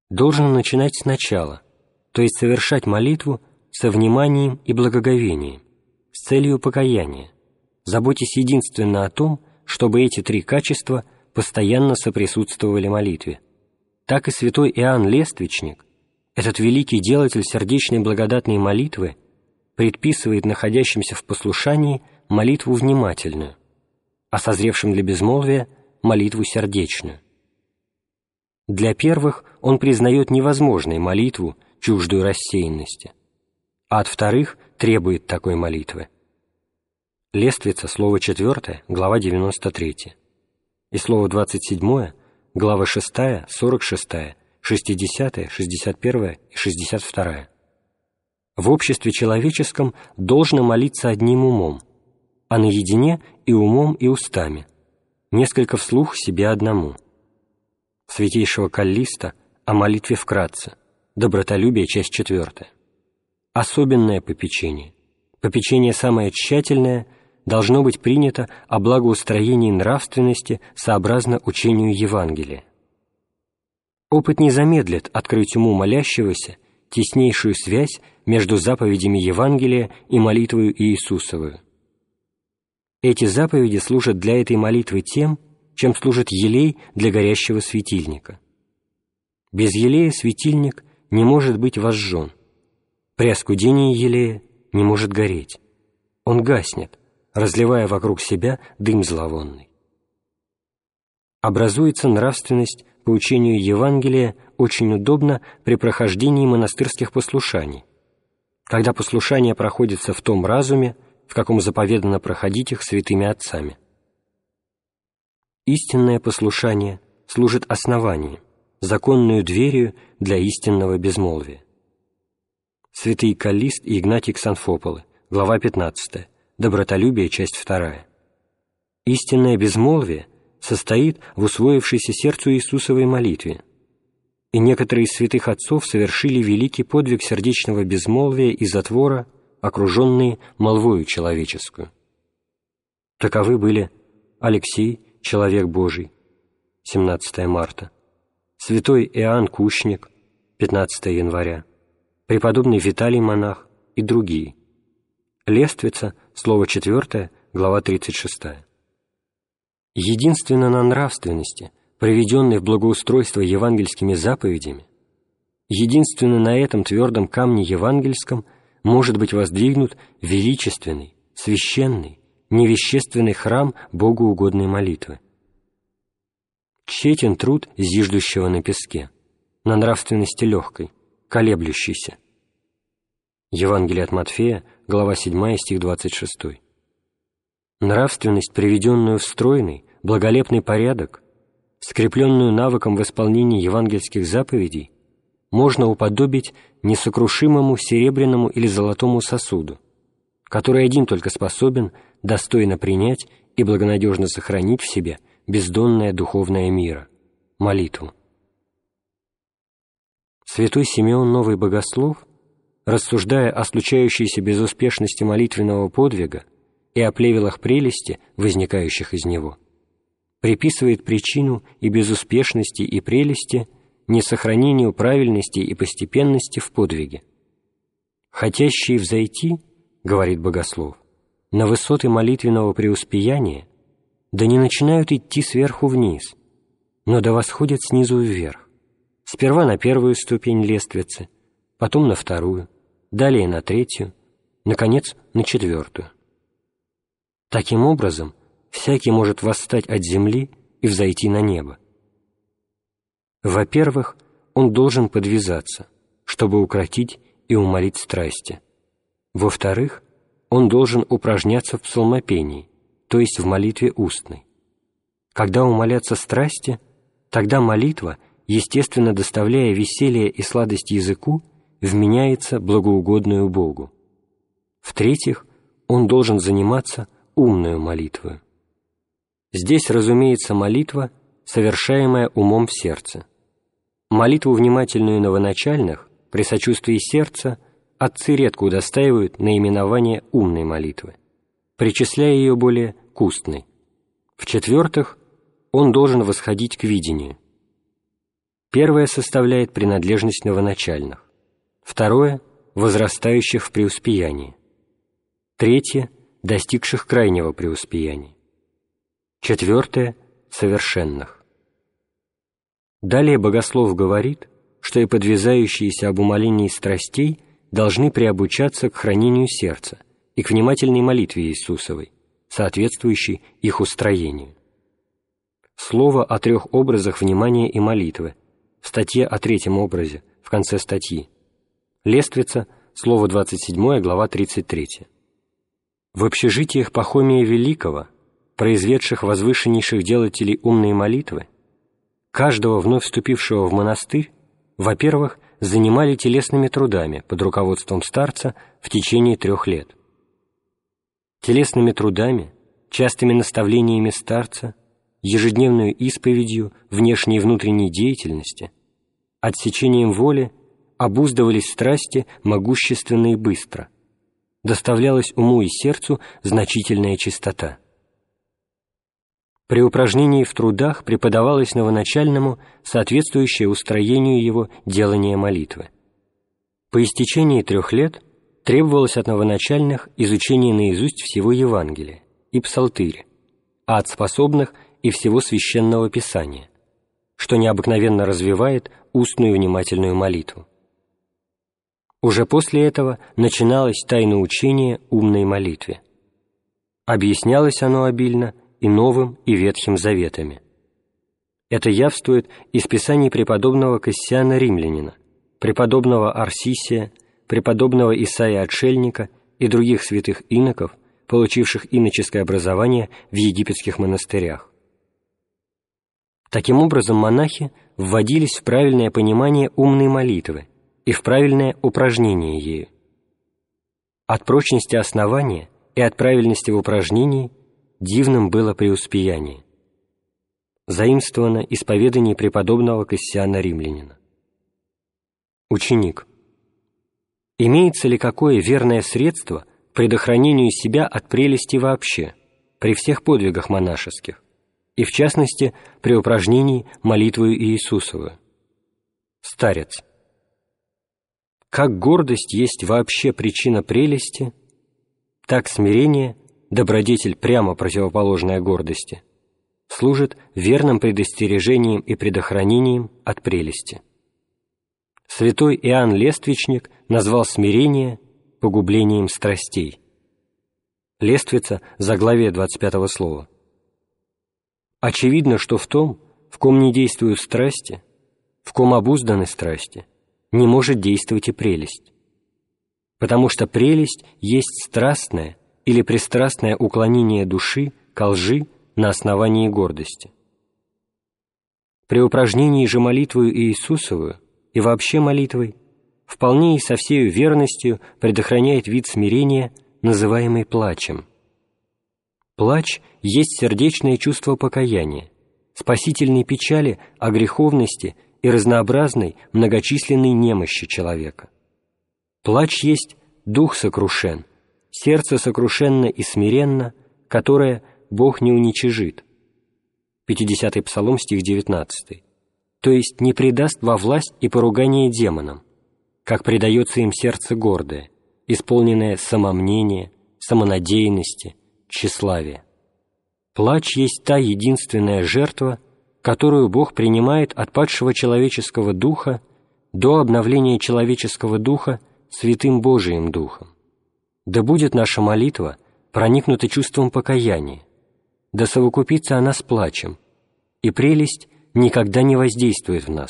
должен начинать сначала, то есть совершать молитву со вниманием и благоговением, с целью покаяния, заботясь единственно о том, чтобы эти три качества постоянно соприсутствовали молитве. Так и святой Иоанн Лествичник, этот великий делатель сердечной благодатной молитвы, предписывает находящимся в послушании молитву внимательную, а созревшим для безмолвия молитву сердечную. Для первых он признает невозможной молитву, чуждую рассеянности, а от вторых требует такой молитвы. Лествица, слово 4, глава 93, и слово 27, глава 6, 46, 60, 61 и 62. В обществе человеческом должно молиться одним умом, а наедине и умом, и устами, несколько вслух себе одному. Святейшего Каллиста о молитве вкратце, добротолюбие, часть 4. Особенное попечение, попечение самое тщательное, должно быть принято о благоустроении нравственности сообразно учению Евангелия. Опыт не замедлит открыть уму молящегося теснейшую связь между заповедями Евангелия и молитвою Иисусовою. Эти заповеди служат для этой молитвы тем, чем служит елей для горящего светильника. Без елея светильник не может быть возжжен. При оскудении елея не может гореть. Он гаснет, разливая вокруг себя дым зловонный. Образуется нравственность по учению Евангелия очень удобно при прохождении монастырских послушаний, когда послушания проходятся в том разуме, в каком заповедано проходить их святыми отцами. Истинное послушание служит основанием, законную дверью для истинного безмолвия. Святый Каллист и Игнатий Ксанфополы, глава 15, добротолюбие, часть 2. Истинное безмолвие состоит в усвоившейся сердцу Иисусовой молитве, и некоторые из святых отцов совершили великий подвиг сердечного безмолвия и затвора, окруженные молвою человеческую. Таковы были Алексей, человек Божий, 17 марта, святой Иоанн Кущник, 15 января, преподобный Виталий монах и другие. Лествица, слово 4, глава 36. Единственно на нравственности, приведенной в благоустройство евангельскими заповедями, единственно на этом твердом камне евангельском может быть воздвигнут величественный, священный, невещественный храм богоугодной молитвы. Тщетен труд зиждущего на песке, на нравственности легкой, колеблющейся. Евангелие от Матфея, глава 7, стих 26. Нравственность, приведенную в стройный, благолепный порядок, скрепленную навыком в исполнении евангельских заповедей, можно уподобить несокрушимому серебряному или золотому сосуду, который один только способен достойно принять и благонадежно сохранить в себе бездонное духовное мира — молитву. Святой Симеон Новый Богослов, рассуждая о случающейся безуспешности молитвенного подвига и о плевелах прелести, возникающих из него, приписывает причину и безуспешности, и прелести несохранению правильности и постепенности в подвиге. «Хотящие взойти, — говорит Богослов, — на высоты молитвенного преуспеяния, да не начинают идти сверху вниз, но да восходят снизу вверх, сперва на первую ступень лествицы, потом на вторую, далее на третью, наконец, на четвертую. Таким образом, всякий может восстать от земли и взойти на небо. Во-первых, он должен подвязаться, чтобы укротить и умолить страсти. Во-вторых, он должен упражняться в псалмопении, то есть в молитве устной. Когда умолятся страсти, тогда молитва, естественно доставляя веселье и сладость языку, вменяется благоугодную Богу. В-третьих, он должен заниматься умною молитвою. Здесь, разумеется, молитва, совершаемая умом в сердце. Молитву внимательную новоначальных, при сочувствии сердца, отцы редко удостаивают наименование умной молитвы, причисляя ее более к устной. В-четвертых, он должен восходить к видению. Первое составляет принадлежность новоначальных, второе — возрастающих в преуспеянии, третье — достигших крайнего преуспеяния, четвертое — совершенных. Далее богослов говорит, что и подвязающиеся об умолении страстей должны приобучаться к хранению сердца и к внимательной молитве Иисусовой, соответствующей их устроению. Слово о трех образах внимания и молитвы в статье о третьем образе в конце статьи. Лествица, слово 27, глава 33. В общежитиях Пахомия Великого, произведших возвышеннейших делателей умной молитвы, каждого вновь вступившего в монастырь, во-первых, занимали телесными трудами под руководством старца в течение 3 лет. Телесными трудами, частыми наставлениями старца, ежедневную исповедью внешней и внутренней деятельности, отсечением воли обуздывались страсти могущественно и быстро, доставлялась уму и сердцу значительная чистота. При упражнении в трудах преподавалось новоначальному соответствующее устроению его делания молитвы. По истечении 3 лет требовалось от новоначальных изучение наизусть всего Евангелия и псалтыря, а от способных и всего Священного Писания, что необыкновенно развивает устную внимательную молитву. Уже после этого начиналось тайноучение умной молитве. Объяснялось оно обильно и Новым, и Ветхим Заветами. Это явствует из писаний преподобного Кассиана Римлянина, преподобного Арсисия, преподобного Исаия Отшельника и других святых иноков, получивших иноческое образование в египетских монастырях. Таким образом, монахи вводились в правильное понимание умной молитвы и в правильное упражнение ею. От прочности основания и от правильности в упражнении дивным было преуспеяние. Заимствовано исповедание преподобного Кассиана Римлянина. Ученик. Имеется ли какое верное средство к предохранению себя от прелести вообще, при всех подвигах монашеских, и в частности при упражнении молитвою Иисусовую? Старец. Как гордость есть вообще причина прелести, так смирение, добродетель прямо противоположная гордости, служит верным предостережением и предохранением от прелести. Святой Иоанн Лествичник назвал смирение погублением страстей. Лествица, заглавие 25 слова. Очевидно, что в том, в ком не действуют страсти, в ком обузданы страсти, не может действовать и прелесть. Потому что прелесть есть страстное или пристрастное уклонение души ко лжи на основании гордости. При упражнении же молитвою Иисусовую и вообще молитвой вполне и со всею верностью предохраняет вид смирения, называемый плачем. Плач есть сердечное чувство покаяния, спасительной печали о греховности и разнообразной многочисленной немощи человека. Плач есть дух сокрушен, сердце сокрушенно и смиренно, которое Бог не уничижит. 50-й Псалом, стих 19. То есть не предаст во власть и поругание демонам, как предается им сердце гордое, исполненное самомнения, самонадеянности, тщеславия. Плач есть та единственная жертва, которую Бог принимает от падшего человеческого духа до обновления человеческого духа Святым Божиим Духом. Да будет наша молитва проникнута чувством покаяния, да совокупится она с плачем, и прелесть никогда не воздействует в нас.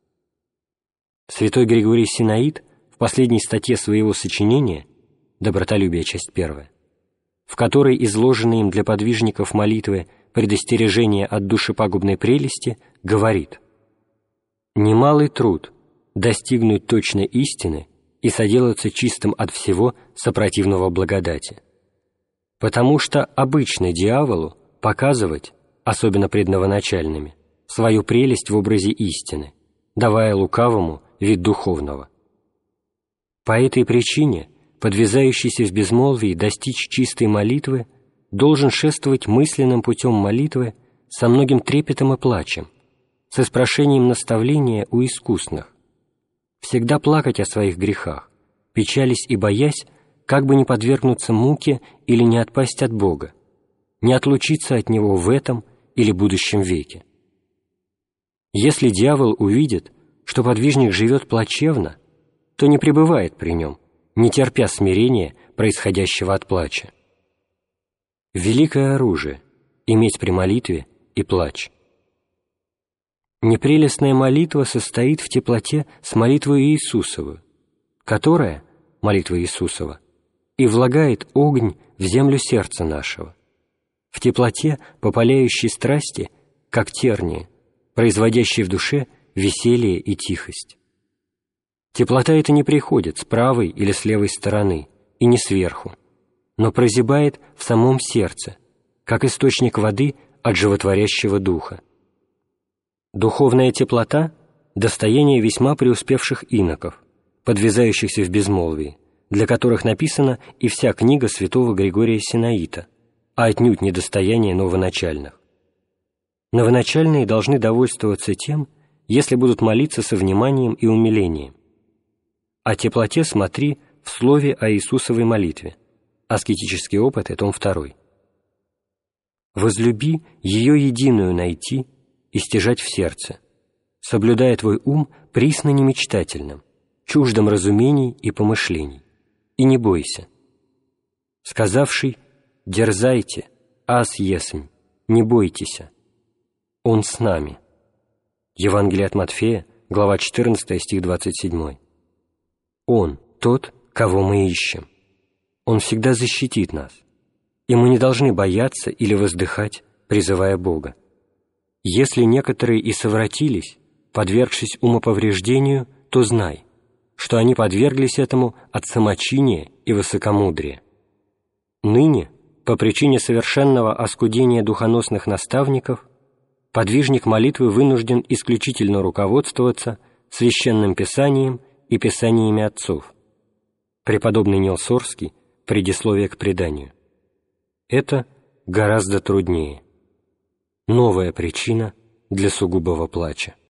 Святой Григорий Синаид в последней статье своего сочинения «Добротолюбие, часть 1», в которой изложены им для подвижников молитвы предостережение от душепагубной прелести, говорит: «Немалый труд достигнуть точной истины и соделаться чистым от всего сопротивного благодати. Потому что обычно дьяволу показывать, особенно пред новоначальными, свою прелесть в образе истины, давая лукавому вид духовного. По этой причине подвязающийся в безмолвии достичь чистой молитвы должен шествовать мысленным путем молитвы со многим трепетом и плачем, с испрошением наставления у искусных, всегда плакать о своих грехах, печались и боясь, как бы не подвергнуться муке или не отпасть от Бога, не отлучиться от Него в этом или будущем веке. Если дьявол увидит, что подвижник живет плачевно, то не пребывает при нем, не терпя смирения, происходящего от плача. Великое оружие — иметь при молитве и плач. Непрелестная молитва состоит в теплоте с молитвой Иисусовой, которая, молитва Иисусова, и влагает огонь в землю сердца нашего, в теплоте попаляющей страсти, как тернии, производящей в душе веселье и тихость. Теплота эта не приходит с правой или с левой стороны и не сверху, но прозябает в самом сердце, как источник воды от животворящего духа. Духовная теплота — достояние весьма преуспевших иноков, подвязающихся в безмолвии, для которых написана и вся книга святого Григория Синаита, а отнюдь не достояние новоначальных. Новоначальные должны довольствоваться тем, если будут молиться со вниманием и умилением. О теплоте смотри в слове о Иисусовой молитве. Аскетические опыты, том 2. «Возлюби ее единую найти и стяжать в сердце, соблюдая твой ум присно немечтательным, чуждым разумений и помышлений, и не бойся. Сказавший: дерзайте, аз есмь, не бойтеся. Он с нами». Евангелие от Матфея, глава 14, стих 27. Он тот, кого мы ищем. Он всегда защитит нас, и мы не должны бояться или воздыхать, призывая Бога. Если некоторые и совратились, подвергшись умоповреждению, то знай, что они подверглись этому от самочиния и высокомудрия. Ныне, по причине совершенного оскудения духоносных наставников, подвижник молитвы вынужден исключительно руководствоваться Священным Писанием и Писаниями отцов. Преподобный Нил Сорский, предисловие к преданию. Это гораздо труднее. Новая причина для сугубого плача.